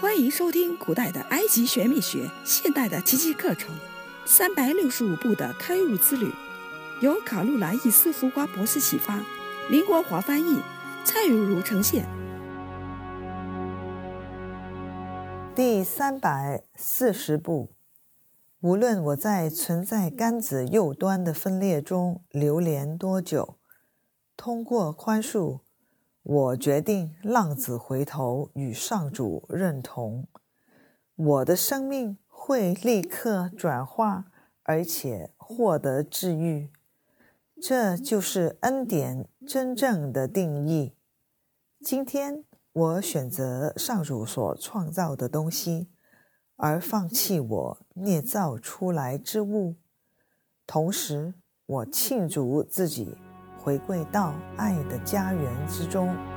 欢迎收听古代的埃及玄秘学，现代的奇迹课程，365步的开悟之旅，由卡路兰·伊斯福瓜博士启发，林国华翻译，蔡如如呈现。 第340步，无论我在存在杆子右端的分裂中流连多久，通过宽恕，我决定浪子回头与上主认同。我的生命会立刻转化，而且获得治愈。这就是恩典真正的定义。今天我选择上主所创造的东西，而放弃我捏造出来之物。同时，我庆祝自己回归到爱的家园之中。